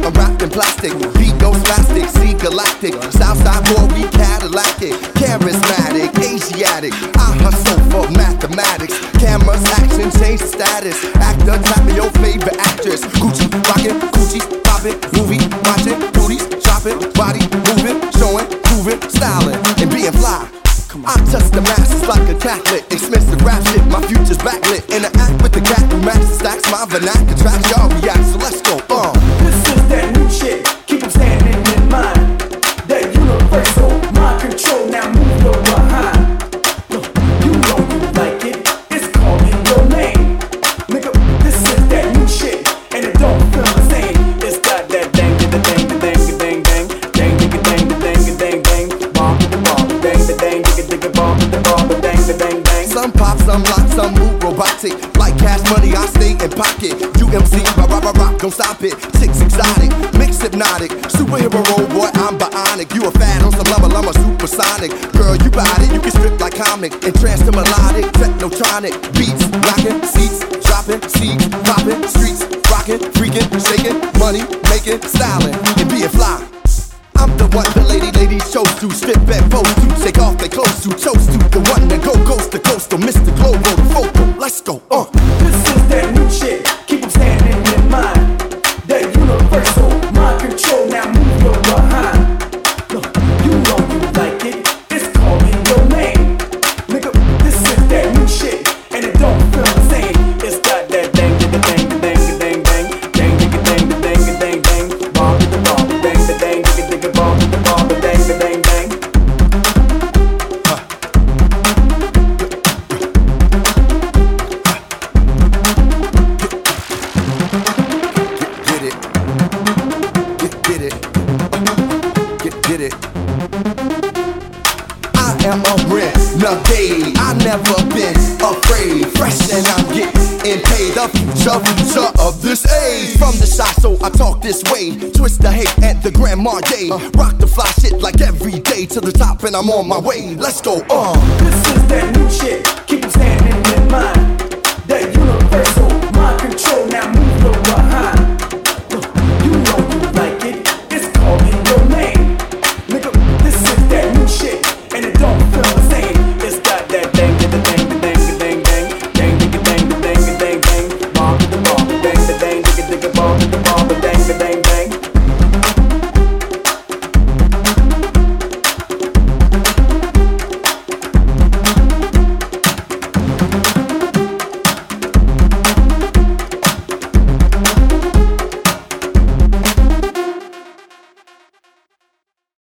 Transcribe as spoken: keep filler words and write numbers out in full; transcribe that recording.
I'm wrapped in plastic. Beat goes plastic, see galactic. Southside boy, we Cadillac-it. Charismatic, Asiatic. I hustle for mathematics. Cameras, action, change the status. Actor, tapping your favorite actress. Gucci, rockin', Gucci, poppin', movie, watchin', booties, shopping, body moving, showing, proving, styling, and being fly. I touch the masses like a Catholic. Expensive rap shit, my future's backlit. Interact with the cat who match stacks my vernacular tracks. Y'all react, so let's go. Uh. This is that new shit. Keep 'em standing in mind. That universal mind control. Now move your behind. You know you like it. It's calling your name. Nigga, this is that new shit, and it don't feel the same. It's got that dang, da dang, da dang, da dang, dang, dang, da dang, da dang, da dang, dang, bomb, da bomb, dang, da dang, da dang, bomb, da bomb, da dang, da dang, dang. Some pop, some lock, some move robotic. Like cash money, I stay in pocket. U M C, rock, rock, rock, rock, don't stop it. Chicks exotic, mix hypnotic. Superhero role, boy, I'm bionic. You a fan on some level, I'm a supersonic. Girl, you bout it, you can strip like comic. And trance to melodic, technotronic. Beats, rockin', seats, dropping, seeds, popping, streets, rockin', freaking, shaking, money, making, styling, and being fly. I'm the one the lady ladies chose to strip and pose to, take off their clothes to, chose to, the one that go coast to coast, to Mister Global, the focal. Let's go, uh. This is that new shit. Keep 'em standing in mind. That universal mind control. Now move your behind. You know you like it. It's calling your name. Nigga, this is that new shit, and it don't feel the same. It's got that dang, da dang, da dang, da dang, dang, dang, da dang, da dang, da dang, dang, bomb, da bomb, dang, da dang, da dang, bomb, da bomb, da dang, da dang, dang. Get it, get, get it, get, get it. I am a renegade. I never been afraid. Fresh and I'm getting paid. The future, future of this age. From the shot, so I talk this way. Twist the hate at the Grandma Day. Rock the fly shit like every day to the top, and I'm on my way. Let's go, uh. This is that new shit.